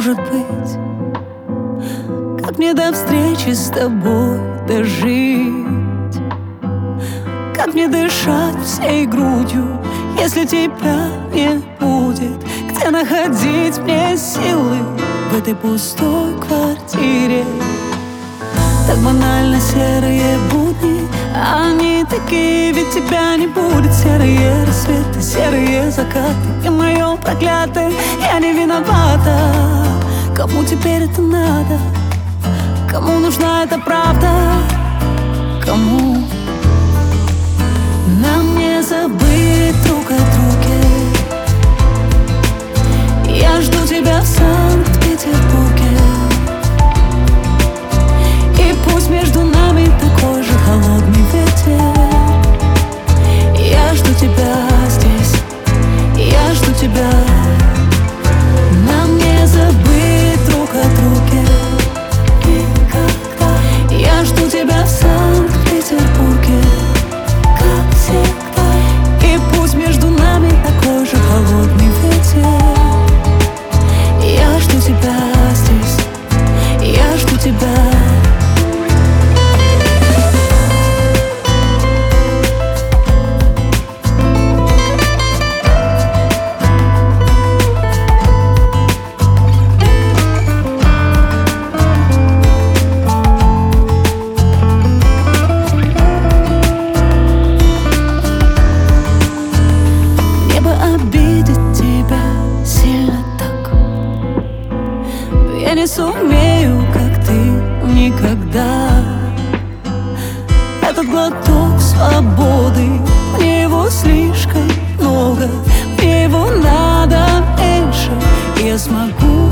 может быть? Как мне до встречи с тобой дожить? Как мне дышать всей грудью, если тебя не будет? Где находить мне силы в этой пустой квартире? Так банально серые будни, они такие, ведь тебя не будет. Серые рассветы, серые закаты, и мое проклятое, я не виновата. Кому теперь это надо? Кому нужна эта правда? Кому? Нам не забыть друг о друге. Я жду тебя в Санкт-Петербурге. И пусть между нами такой же холодный ветер. Я жду тебя здесь, я жду тебя. Нам не забыть друг о друге никогда. Я жду тебя в Санкт-Петербурге, как всегда. И пусть между нами такой же холодный ветер. Я жду тебя здесь, я жду тебя. Я не сумею, как ты, никогда. Этот глоток свободы, мне его слишком много, мне его надо меньше. Я смогу